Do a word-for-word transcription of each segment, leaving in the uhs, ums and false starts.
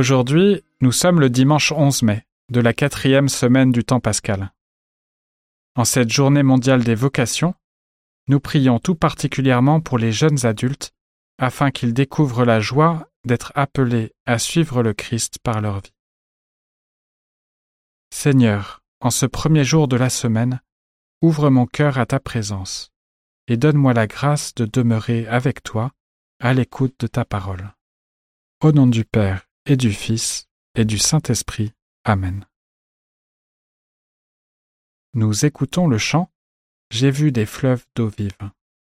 Aujourd'hui, nous sommes le dimanche onze mai, de la quatrième semaine du temps pascal. En cette journée mondiale des vocations, nous prions tout particulièrement pour les jeunes adultes, afin qu'ils découvrent la joie d'être appelés à suivre le Christ par leur vie. Seigneur, en ce premier jour de la semaine, ouvre mon cœur à ta présence et donne-moi la grâce de demeurer avec toi à l'écoute de ta parole. Au nom du Père et du Fils et du Saint-Esprit. Amen. Nous écoutons le chant « J'ai vu des fleuves d'eau vive ».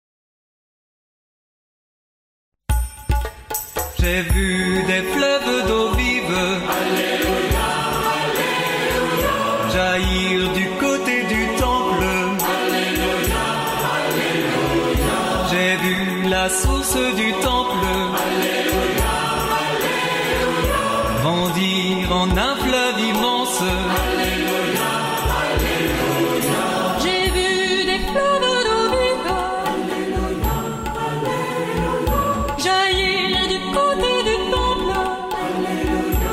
J'ai vu des fleuves d'eau vive Alléluia, Alléluia. Jaillir du côté du temple Alléluia, Alléluia. J'ai vu la source du temple Alléluia, Alléluia. Grandir en un fleuve immense Alléluia, Alléluia. J'ai vu des fleuves d'eau vive Alléluia, Alléluia. Jaillir du côté du temple Alléluia,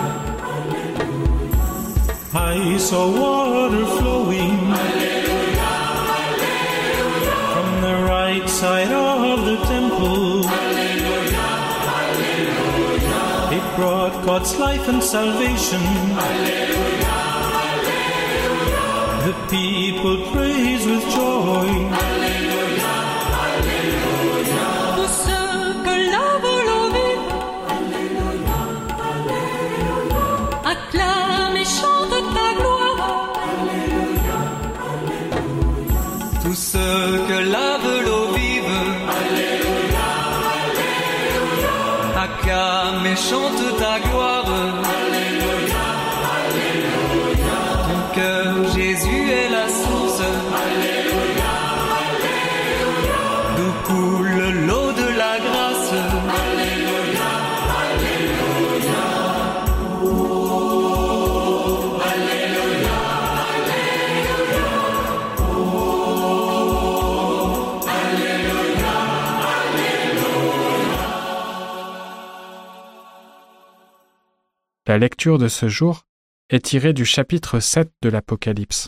Alléluia. I saw water flowing Alléluia, Alléluia. from the right side of the temple. Alléluia, Alléluia. It brought God's life and salvation. Alléluia, Alléluia. The people praise with joy. Alléluia, Alléluia. Tous ceux que lave l'eau vive Alléluia, Alléluia. Acclament et chantent ta gloire Alléluia, Alléluia. Tous ceux que lave l'eau vive Alléluia, Alléluia. Acclament et chantent ta gloire Alléluia, Alléluia. Ton cœur, Jésus, est la source Alléluia, Alléluia. D'où coule l'eau de la grâce Alléluia, Alléluia. Oh, Alléluia, Alléluia. Oh, Alléluia, Alléluia. La lecture de ce jour est tirée du chapitre sept de l'Apocalypse.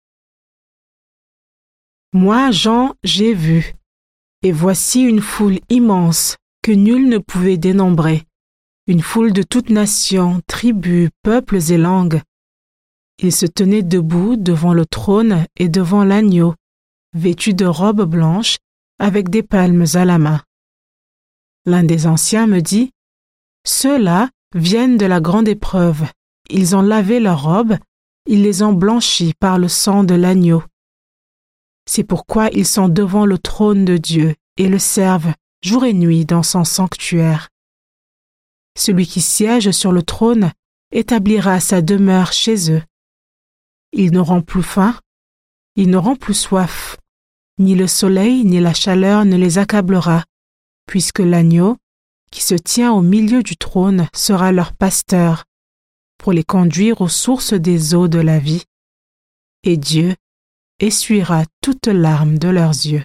Moi, Jean, j'ai vu, et voici une foule immense que nul ne pouvait dénombrer, une foule de toutes nations, tribus, peuples et langues. Ils se tenaient debout devant le trône et devant l'agneau, vêtus de robes blanches, avec des palmes à la main. L'un des anciens me dit, « Ceux-là viennent de la grande épreuve. Ils ont lavé leurs robes, ils les ont blanchies par le sang de l'agneau. C'est pourquoi ils sont devant le trône de Dieu et le servent jour et nuit dans son sanctuaire. Celui qui siège sur le trône établira sa demeure chez eux. Ils n'auront plus faim, ils n'auront plus soif, ni le soleil ni la chaleur ne les accablera, puisque l'agneau, qui se tient au milieu du trône, sera leur pasteur, pour les conduire aux sources des eaux de la vie. Et Dieu essuiera toutes larmes de leurs yeux.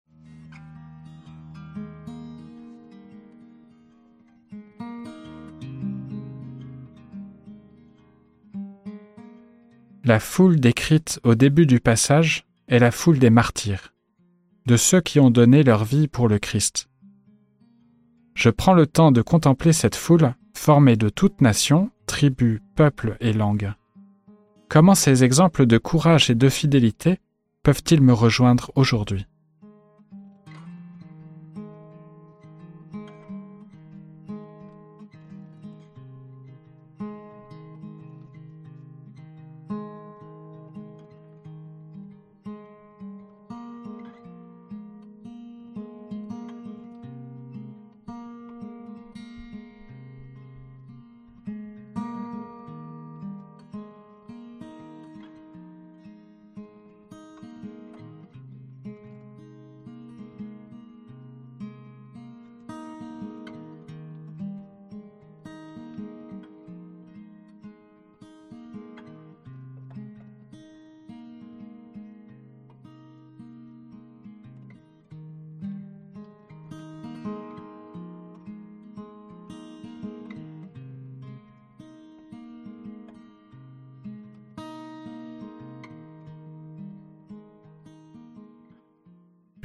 La foule décrite au début du passage est la foule des martyrs, de ceux qui ont donné leur vie pour le Christ. Je prends le temps de contempler cette foule formée de toutes nations, tribus, peuples et langues. Comment ces exemples de courage et de fidélité peuvent-ils me rejoindre aujourd'hui ?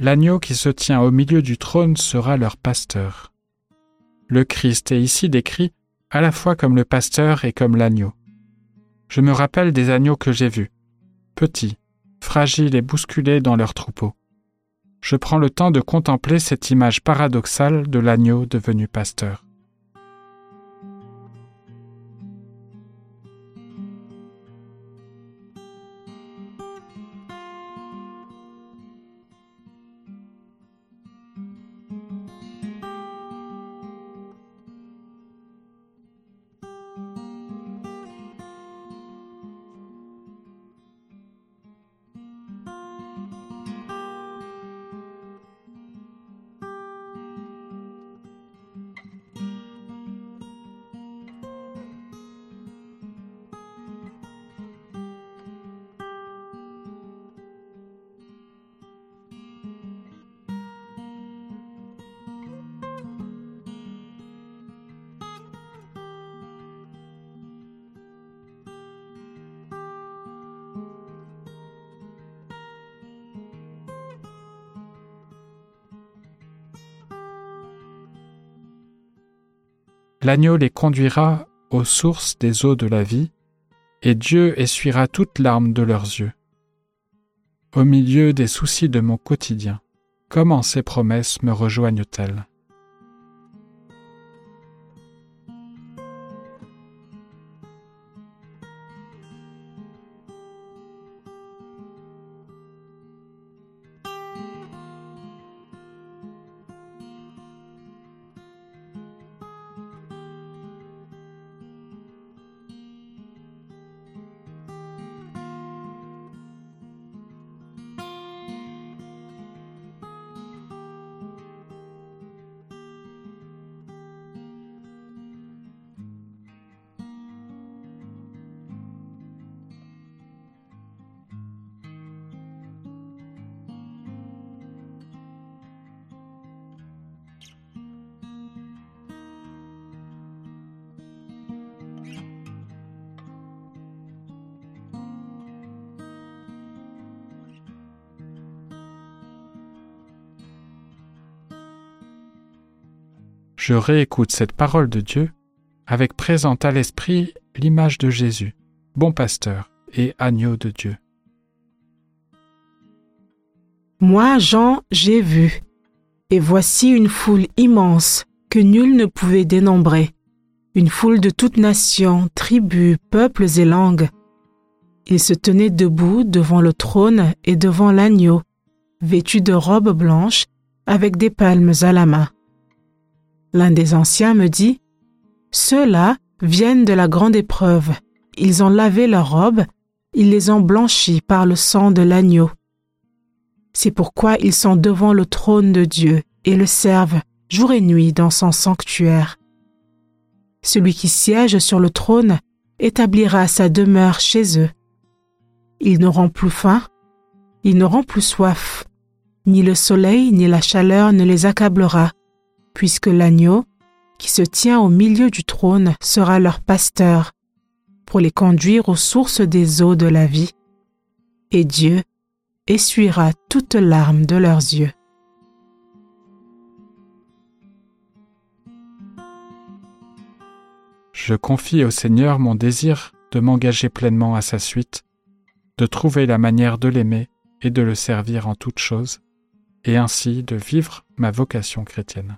L'agneau qui se tient au milieu du trône sera leur pasteur. Le Christ est ici décrit à la fois comme le pasteur et comme l'agneau. Je me rappelle des agneaux que j'ai vus, petits, fragiles et bousculés dans leur troupeau. Je prends le temps de contempler cette image paradoxale de l'agneau devenu pasteur. L'agneau les conduira aux sources des eaux de la vie, et Dieu essuiera toute larme de leurs yeux. Au milieu des soucis de mon quotidien, comment ces promesses me rejoignent-elles ? Je réécoute cette parole de Dieu avec présente à l'esprit l'image de Jésus, bon pasteur et agneau de Dieu. Moi, Jean, j'ai vu, et voici une foule immense que nul ne pouvait dénombrer, une foule de toutes nations, tribus, peuples et langues. Ils se tenaient debout devant le trône et devant l'agneau, vêtus de robes blanches avec des palmes à la main. L'un des anciens me dit, « Ceux-là viennent de la grande épreuve. Ils ont lavé leurs robes, ils les ont blanchies par le sang de l'agneau. C'est pourquoi ils sont devant le trône de Dieu et le servent jour et nuit dans son sanctuaire. Celui qui siège sur le trône établira sa demeure chez eux. Ils n'auront plus faim, ils n'auront plus soif, ni le soleil ni la chaleur ne les accablera, puisque l'agneau, qui se tient au milieu du trône, sera leur pasteur, pour les conduire aux sources des eaux de la vie, et Dieu essuiera toute larme de leurs yeux. » Je confie au Seigneur mon désir de m'engager pleinement à sa suite, de trouver la manière de l'aimer et de le servir en toutes choses, et ainsi de vivre ma vocation chrétienne.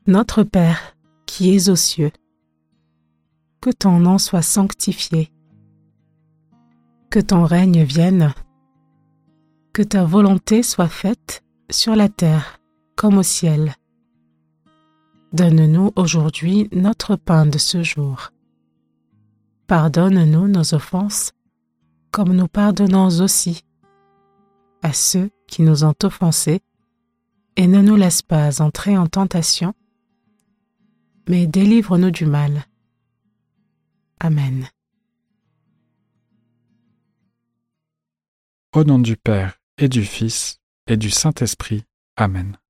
Notre Père, qui es aux cieux, que ton nom soit sanctifié, que ton règne vienne, que ta volonté soit faite sur la terre comme au ciel. Donne-nous aujourd'hui notre pain de ce jour. Pardonne-nous nos offenses, comme nous pardonnons aussi à ceux qui nous ont offensés, et ne nous laisse pas entrer en tentation, mais délivre-nous du mal. Amen. Au nom du Père et du Fils et du Saint-Esprit. Amen.